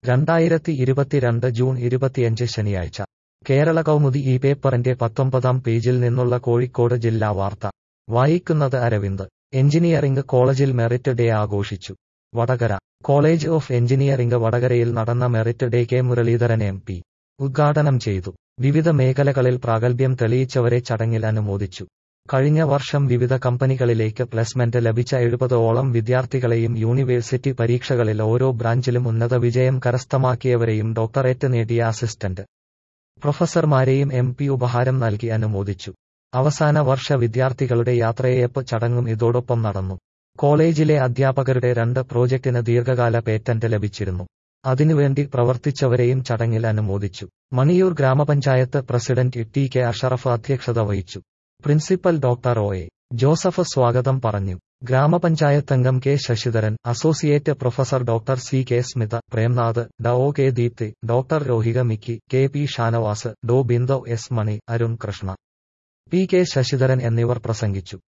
2022 June 25 ശനിയാഴ്ച കേരള കൗമുദി ഈ പേപ്പറിന്റെ 19-ാം പേജിൽ നിന്നുള്ള കോഴിക്കോട് ജില്ലാ വാർത്ത വായിക്കുന്നത് അരവിന്ദ്. എഞ്ചിനീയറിംഗ് കോളേജിൽ മെറിറ്റ് ഡേ ആഘോഷിച്ചു. വടകര കോളേജ് ഓഫ് എഞ്ചിനീയറിംഗ് വടകരയിൽ നടന്ന merit day K Muraleedharan MP ഉദ്ഘാടനം ചെയ്തു. വിവിധ മേഖലകളിൽ പ്രാഗൽഭ്യം തെളിയിച്ചവരെ ചടങ്ങിൽ അനുമോദിച്ചു. കഴിഞ്ഞ വർഷം വിവിധ കമ്പനികളിലേക്ക് പ്ലേസ്മെന്റ് ലഭിച്ച 70ഓളം വിദ്യാർത്ഥികളെയും യൂണിവേഴ്സിറ്റി പരീക്ഷകളിൽ ഓരോ ബ്രാഞ്ചിലും ഉന്നത വിജയം കരസ്ഥമാക്കിയവരെയും ഡോക്ടറേറ്റ് നേടിയ അസിസ്റ്റന്റ് പ്രൊഫസർമാരെയും MP ഉപഹാരം നൽകി അനുമോദിച്ചു. അവസാന വർഷ വിദ്യാർത്ഥികളുടെ യാത്രയയപ്പ് ചടങ്ങും ഇതോടൊപ്പം നടന്നു. കോളേജിലെ അധ്യാപകരുടെ 2 പ്രോജക്റ്റിന് ദീർഘകാല പേറ്റന്റ് ലഭിച്ചിരുന്നു. അതിനുവേണ്ടി പ്രവർത്തിച്ചവരെയും ചടങ്ങിൽ അനുമോദിച്ചു. മണിയൂർ ഗ്രാമപഞ്ചായത്ത് പ്രസിഡന്റ് TK അഷറഫ് അധ്യക്ഷത വഹിച്ചു. പ്രിൻസിപ്പൽ ഡോക്ടർ OA ജോസഫ് സ്വാഗതം പറഞ്ഞു. ഗ്രാമപഞ്ചായത്തംഗം K Sasidharan, associate professor doctor CK Smitha, Premnath, Dr K Deepthi, doctor Rohika Mikki, KP Shanavas, Dr Bindu S Mani, Arun Krishna, PK Sasidharan എന്നിവർ പ്രസംഗിച്ചു.